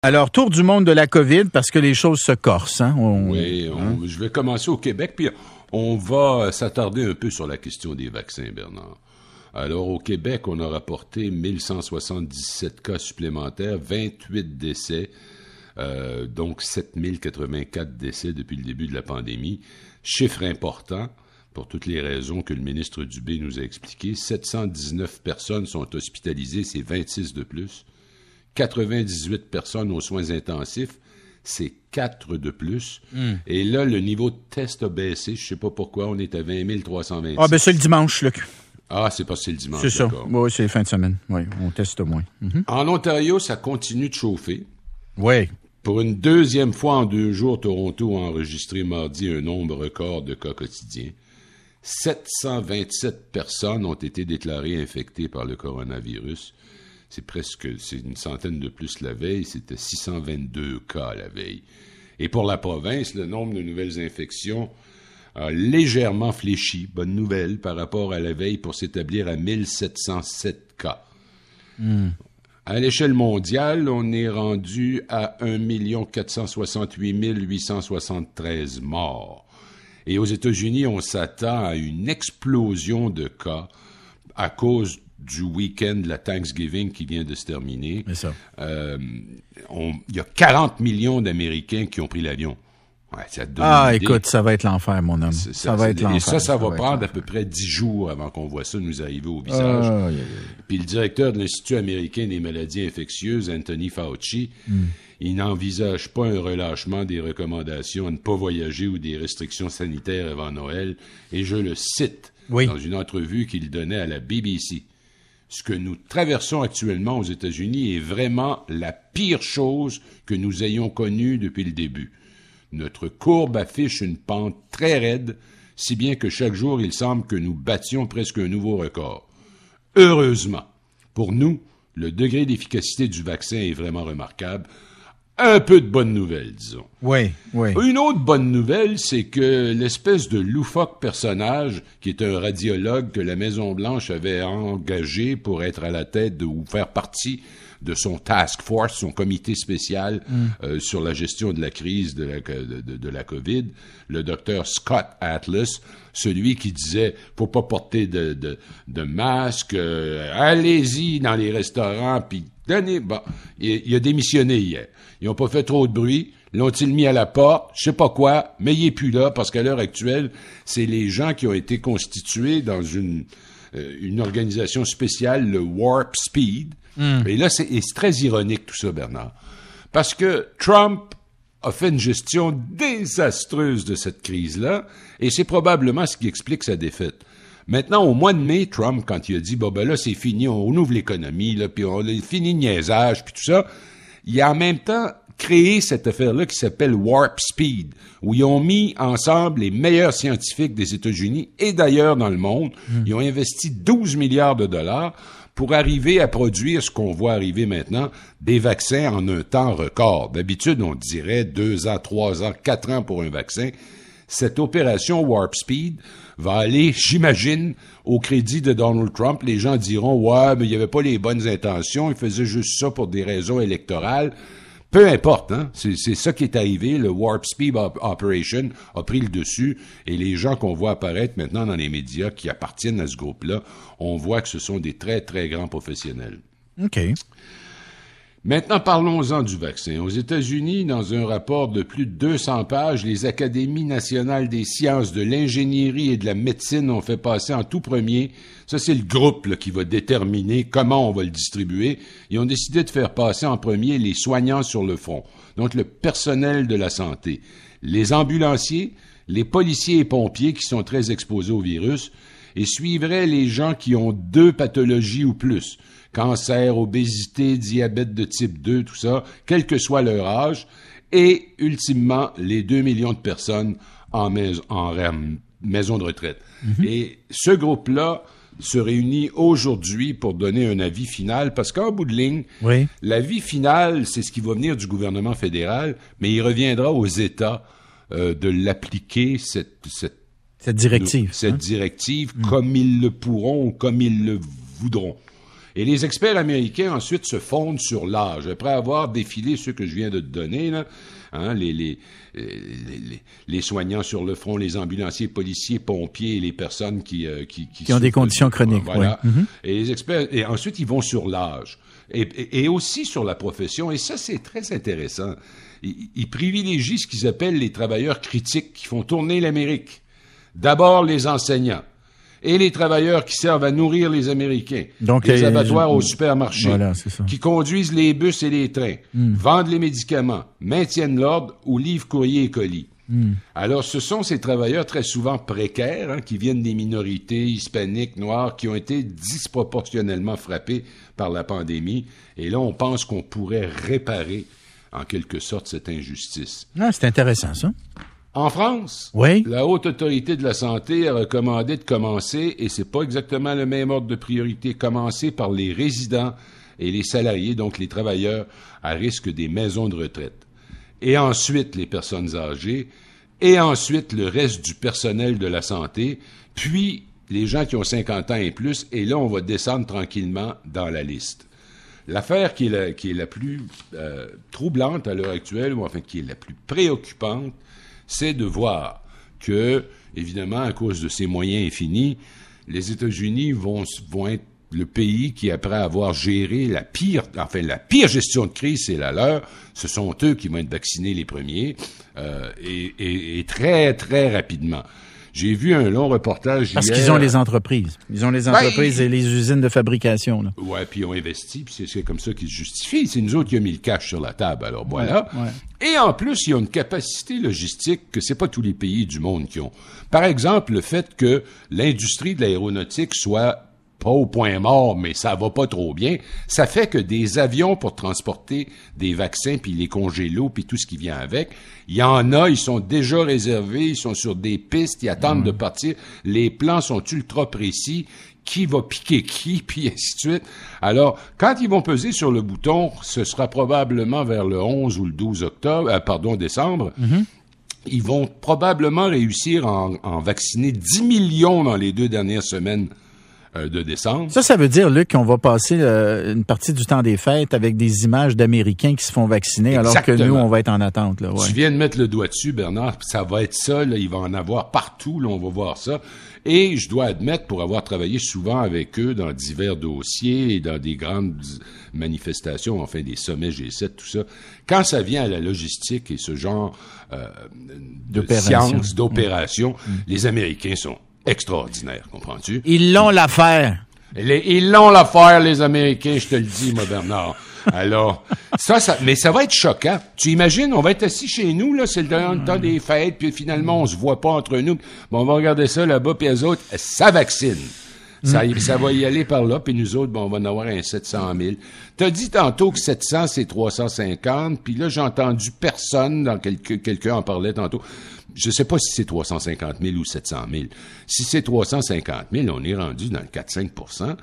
Alors, tour du monde de la COVID, parce que les choses se corsent. Hein? Je vais commencer au Québec, puis on va s'attarder un peu sur la question des vaccins, Bernard. Alors, au Québec, on a rapporté 1177 cas supplémentaires, 28 décès, donc 7084 décès depuis le début de la pandémie. Chiffre important, pour toutes les raisons que le ministre Dubé nous a expliquées. 719 personnes sont hospitalisées, c'est 26 de plus. 98 personnes aux soins intensifs, c'est 4 de plus. Et là, le niveau de test a baissé. Je ne sais pas pourquoi. On est à 20 326. Ah, ben c'est le dimanche, Luc. Ah, c'est parce que c'est le dimanche. C'est ça. D'accord. Oui, c'est fin de semaine. Oui, on teste moins. En Ontario, ça continue de chauffer. Oui. Pour une deuxième fois en 2 jours, Toronto a enregistré mardi un nombre record de cas quotidiens. 727 personnes ont été déclarées infectées par le coronavirus. C'est une centaine de plus la veille. C'était 622 cas la veille. Et pour la province, le nombre de nouvelles infections a légèrement fléchi, bonne nouvelle, par rapport à la veille pour s'établir à 1707 cas. À l'échelle mondiale, on est rendu à 1 468 873 morts. Et aux États-Unis, on s'attend à une explosion de cas à cause du week-end de la Thanksgiving qui vient de se terminer. C'est ça. Il y a 40 millions d'Américains qui ont pris l'avion. Ouais, ça te donne une idée. Écoute, ça va être l'enfer, mon homme. Ça va être l'enfer. Et ça va prendre à peu près 10 jours avant qu'on voit ça nous arriver au visage. Puis le directeur de l'Institut américain des maladies infectieuses, Anthony Fauci, il n'envisage pas un relâchement des recommandations à ne pas voyager ou des restrictions sanitaires avant Noël. Et je le cite dans une entrevue qu'il donnait à la BBC. Ce que nous traversons actuellement aux États-Unis est vraiment la pire chose que nous ayons connue depuis le début. Notre courbe affiche une pente très raide, si bien que chaque jour, il semble que nous battions presque un nouveau record. Heureusement, pour nous, le degré d'efficacité du vaccin est vraiment remarquable. Un peu de bonne nouvelle, disons. Oui. Une autre bonne nouvelle, c'est que l'espèce de loufoque personnage, qui est un radiologue que la Maison-Blanche avait engagé pour être à la tête ou faire partie de son task force, son comité spécial sur la gestion de la crise de la COVID, le docteur Scott Atlas, celui qui disait « faut pas porter de masque, allez-y dans les restaurants, puis donnez... » Bon, il a démissionné hier. Ils n'ont pas fait trop de bruit. L'ont-ils mis à la porte? Je sais pas quoi, mais il est plus là, parce qu'à l'heure actuelle, c'est les gens qui ont été constitués dans une organisation spéciale, le Warp Speed. Et là, c'est très ironique tout ça, Bernard. Parce que Trump a fait une gestion désastreuse de cette crise-là, et c'est probablement ce qui explique sa défaite. Maintenant, au mois de mai, Trump, quand il a dit, là, c'est fini, on ouvre l'économie, là, puis on a fini le niaisage, puis tout ça, il a en même temps créé cette affaire-là qui s'appelle Warp Speed, où ils ont mis ensemble les meilleurs scientifiques des États-Unis et d'ailleurs dans le monde. Ils ont investi 12 milliards de dollars pour arriver à produire ce qu'on voit arriver maintenant, des vaccins en un temps record. D'habitude, on dirait 2 ans, 3 ans, 4 ans pour un vaccin. Cette opération Warp Speed va aller, j'imagine, au crédit de Donald Trump. Les gens diront, ouais, mais il n'y avait pas les bonnes intentions, il faisait juste ça pour des raisons électorales. Peu importe, hein. C'est ça qui est arrivé. Le Warp Speed Operation a pris le dessus et les gens qu'on voit apparaître maintenant dans les médias qui appartiennent à ce groupe-là, on voit que ce sont des très, très grands professionnels. OK. Maintenant, parlons-en du vaccin. Aux États-Unis, dans un rapport de plus de 200 pages, les Académies nationales des sciences, de l'ingénierie et de la médecine ont fait passer en tout premier, ça c'est le groupe là, qui va déterminer comment on va le distribuer, ils ont décidé de faire passer en premier les soignants sur le front, donc le personnel de la santé, les ambulanciers, les policiers et pompiers qui sont très exposés au virus, et suivraient les gens qui ont 2 pathologies ou plus, cancer, obésité, diabète de type 2, tout ça, quel que soit leur âge, et ultimement les 2 millions de personnes en maison de retraite. Et ce groupe-là se réunit aujourd'hui pour donner un avis final, parce qu'en bout de ligne, l'avis final, c'est ce qui va venir du gouvernement fédéral, mais il reviendra aux États de l'appliquer, cette directive. Cette directive, comme ils le pourront ou comme ils le voudront. Et les experts américains, ensuite, se fondent sur l'âge. Après avoir défilé ceux que je viens de te donner, là, hein, les soignants sur le front, les ambulanciers, policiers, pompiers et les personnes qui ont des conditions chroniques. Voilà. Oui. Mm-hmm. Et les experts, et ensuite, ils vont sur l'âge. Et aussi sur la profession. Et ça, c'est très intéressant. Ils privilégient ce qu'ils appellent les travailleurs critiques qui font tourner l'Amérique. D'abord, les enseignants. Et les travailleurs qui servent à nourrir les Américains, donc, les abattoirs au supermarché, voilà, c'est ça. Qui conduisent les bus et les trains, vendent les médicaments, maintiennent l'ordre ou livrent courrier et colis. Alors, ce sont ces travailleurs très souvent précaires, hein, qui viennent des minorités hispaniques, noires, qui ont été disproportionnellement frappés par la pandémie. Et là, on pense qu'on pourrait réparer, en quelque sorte, cette injustice. Ah, c'est intéressant, ça. En France, oui. La Haute Autorité de la Santé a recommandé de commencer, et c'est pas exactement le même ordre de priorité, commencer par les résidents et les salariés, donc les travailleurs à risque des maisons de retraite. Et ensuite les personnes âgées, et ensuite le reste du personnel de la santé, puis les gens qui ont 50 ans et plus, et là on va descendre tranquillement dans la liste. L'affaire qui est la plus troublante à l'heure actuelle, ou enfin qui est la plus préoccupante, c'est de voir que, évidemment, à cause de ces moyens infinis, les États-Unis vont être le pays qui, après avoir géré la pire gestion de crise, c'est la leur. Ce sont eux qui vont être vaccinés les premiers, et très, très rapidement. J'ai vu un long reportage Parce hier. qu'ils ont les entreprises. Ils ont les entreprises et les usines de fabrication. Là. Ouais, puis ils ont investi, puis c'est comme ça qu'ils se justifient. C'est nous autres qui avons mis le cash sur la table, alors voilà. Ouais. Et en plus, ils ont une capacité logistique que c'est pas tous les pays du monde qui ont. Par exemple, le fait que l'industrie de l'aéronautique soit pas au point mort, mais ça va pas trop bien, ça fait que des avions pour transporter des vaccins, puis les congélos, puis tout ce qui vient avec, il y en a, ils sont déjà réservés, ils sont sur des pistes, ils attendent de partir, les plans sont ultra précis, qui va piquer qui, puis ainsi de suite. Alors, quand ils vont peser sur le bouton, ce sera probablement vers le 11 ou le 12 décembre, ils vont probablement réussir à en vacciner 10 millions dans les 2 dernières semaines de décembre. Ça veut dire, Luc, qu'on va passer une partie du temps des fêtes avec des images d'Américains qui se font vacciner, Exactement. Alors que nous, on va être en attente. Là, ouais. Tu viens de mettre le doigt dessus, Bernard, ça va être ça, là, il va en avoir partout, là, on va voir ça. Et je dois admettre, pour avoir travaillé souvent avec eux dans divers dossiers et dans des grandes manifestations, enfin des sommets G7, tout ça, quand ça vient à la logistique et ce genre de sciences, d'opérations, les Américains sont extraordinaire, comprends-tu? Ils l'ont l'affaire. Ils l'ont l'affaire, les Américains, je te le dis, moi, Bernard. Alors, mais ça va être choquant. Tu imagines, on va être assis chez nous, là, c'est le temps des fêtes, puis finalement, on se voit pas entre nous. Bon, on va regarder ça là-bas, puis les autres, ça vaccine. Ça va y aller par là, puis nous autres, bon, on va en avoir un 700 000. T'as dit tantôt que 700, c'est 350, puis là, j'ai entendu personne, quelqu'un en parlait tantôt. Je sais pas si c'est 350 000 ou 700 000. Si c'est 350 000, on est rendu dans le 4-5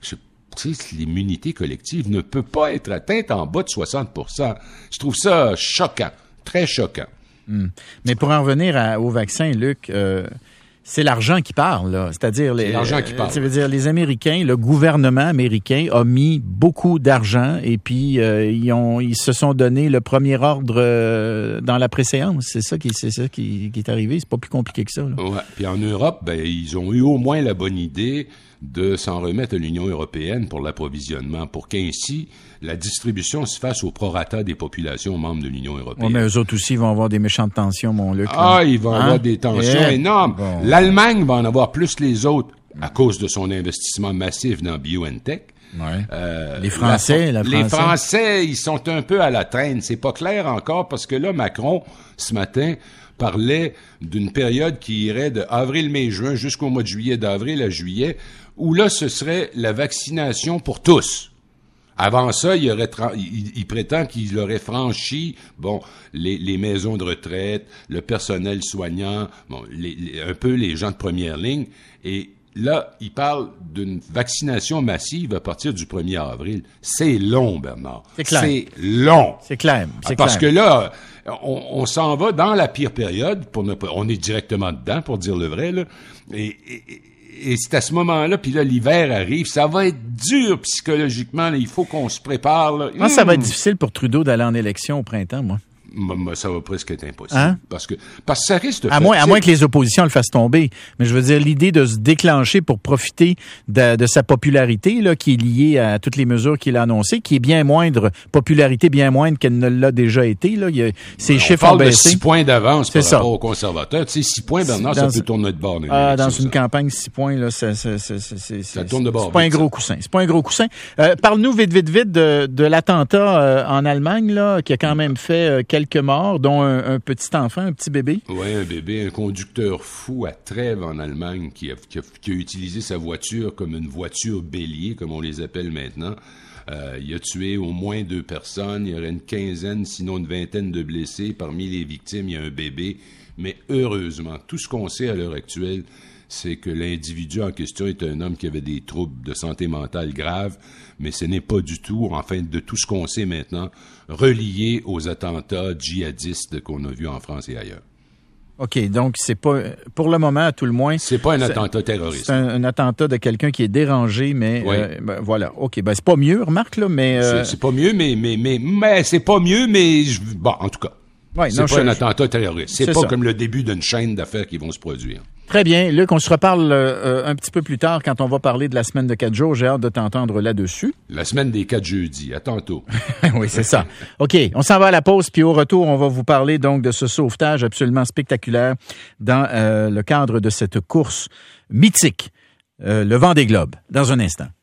Tu sais, l'immunité collective ne peut pas être atteinte en bas de 60 Je trouve ça choquant, très choquant. Mais pour en revenir au vaccin, Luc, c'est l'argent qui parle, là. C'est-à-dire l'argent qui parle. Ça veut dire les Américains, le gouvernement américain a mis beaucoup d'argent et puis ils se sont donné le premier ordre dans la préséance. C'est ça qui est arrivé. C'est pas plus compliqué que ça. Là. Ouais. Puis en Europe, ils ont eu au moins la bonne idée de s'en remettre à l'Union européenne pour l'approvisionnement, pour qu'ainsi la distribution se fasse au prorata des populations membres de l'Union européenne. Ouais, mais eux autres aussi vont avoir des méchantes tensions, mon Luc. Ils vont avoir des tensions énormes. Bon. L'Allemagne va en avoir plus que les autres à cause de son investissement massif dans BioNTech. Ouais. Les Français, les Français, ils sont un peu à la traîne. C'est pas clair encore parce que là, Macron, ce matin, parlait d'une période qui irait de avril, mai, juin jusqu'au mois de juillet, d'avril à juillet, où là, ce serait la vaccination pour tous. Avant ça, il prétend qu'il aurait franchi, les maisons de retraite, le personnel soignant, un peu les gens de première ligne. Et là, il parle d'une vaccination massive à partir du 1er avril. C'est long, Bernard. C'est clair. C'est long. C'est clair. Parce que là, on s'en va dans la pire période. On est directement dedans, pour dire le vrai, là. Et c'est à ce moment-là, puis là, l'hiver arrive, ça va être dur psychologiquement, là, il faut qu'on se prépare. Là. Moi, ça va être difficile pour Trudeau d'aller en élection au printemps, moi. Ça va presque être impossible. Hein? Parce que ça risque de à moins que les oppositions le fassent tomber. Mais je veux dire, l'idée de se déclencher pour profiter de sa popularité, là, qui est liée à toutes les mesures qu'il a annoncées, qui est bien moindre, popularité bien moindre qu'elle ne l'a déjà été, là. Ces chiffres ont baissé. On parle de 6 points d'avance par rapport aux conservateurs. Tu sais, 6 points, Bernard, ça peut tourner de bord. Dans une campagne, 6 points, là, ça tourne de bord. C'est pas un gros coussin. C'est pas un gros coussin. Parle-nous vite de l'attentat en Allemagne, là, qui a quand même fait quelques morts, dont un petit enfant, un petit bébé. Oui, un bébé, un conducteur fou à Trèves en Allemagne qui a utilisé sa voiture comme une voiture bélier, comme on les appelle maintenant. Il a tué au moins 2 personnes, il y aurait une quinzaine, sinon une vingtaine de blessés. Parmi les victimes, il y a un bébé. Mais heureusement, tout ce qu'on sait à l'heure actuelle, c'est que l'individu en question est un homme qui avait des troubles de santé mentale graves, mais ce n'est pas du tout, enfin, de tout ce qu'on sait maintenant, relié aux attentats djihadistes qu'on a vus en France et ailleurs. OK, donc c'est pas, pour le moment, à tout le moins... C'est pas un attentat terroriste. C'est un attentat de quelqu'un qui est dérangé, mais oui. Voilà. OK, c'est pas mieux, remarque, là, mais... C'est pas mieux, mais c'est pas mieux, mais... Bon, en tout cas, c'est pas un attentat terroriste. C'est pas comme le début d'une chaîne d'affaires qui vont se produire. Très bien. Luc, on se reparle un petit peu plus tard quand on va parler de la semaine de 4 jours. J'ai hâte de t'entendre là-dessus. La semaine des 4 jeudis. À tantôt. Oui, c'est ça. OK, on s'en va à la pause, puis au retour, on va vous parler donc de ce sauvetage absolument spectaculaire dans le cadre de cette course mythique, le Vendée Globe, dans un instant.